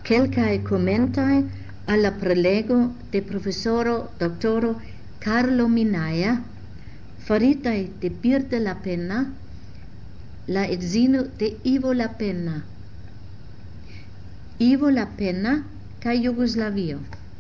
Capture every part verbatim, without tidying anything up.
Kelkaj commentoj al la prelego de profesoro doktoro Carlo Minaya, faritaj de Birte Lapenna, la edzino de Ivo Lapenna. Ivo Lapenna kaj Jugoslavio.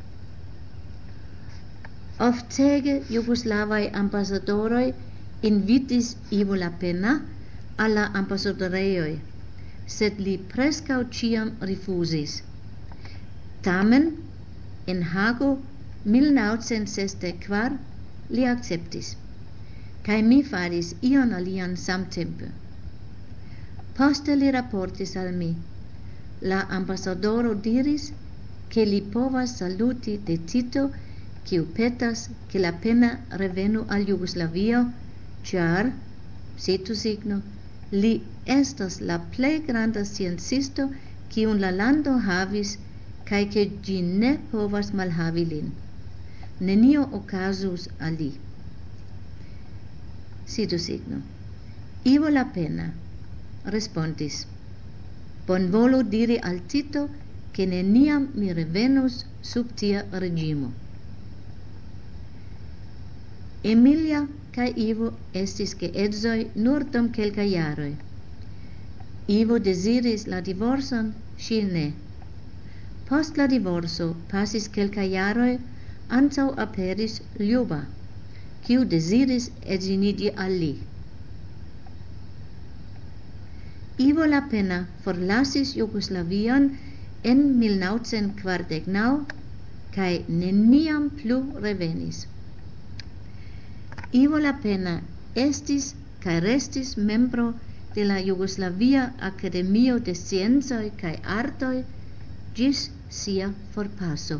Oftege jugoslavaj ambasadoroj invitis Ivo Lapenna al la ambasadorejoj, sed li preskaŭ ĉiam rifuzis. Tamen, en Hago mil naŭcent sesdek kvar li akceptis, kaj mi faris ion alian samtempe. Poste li raportis al mi. La ambasadoro diris, ke li povas saluti de Tito, kiu petas, ke Lapenna revenu al Jugoslavio, ĉar, citu signo, li estas la plej granda sciencisto, kiun la lando havis, kaj ke ĝi ne povas malhavi lin. Nenio okazus al li. Citu signo. Ivo Lapenna respondis, bonvolu diri al Tito, ke neniam mi revenus sub tia regimo. Emilia kaj Ivo estis geedzoj nur dum kelkaj jaroj. Ivo deziris la divorcon, ŝi ne. Post la divorco pasis kelkaj jaroj, antaŭ aperis Ljuba, kiu deziris edziniĝi al li. Ivo Lapenna forlasis Jugoslavion en mil naŭcent kvardek naŭ kaj neniam plu revenis. Ivo Lapenna estis kaj restis membro de la Jugoslavia Akademio de Sciencoj kaj Artoj ĝis sia forpaso.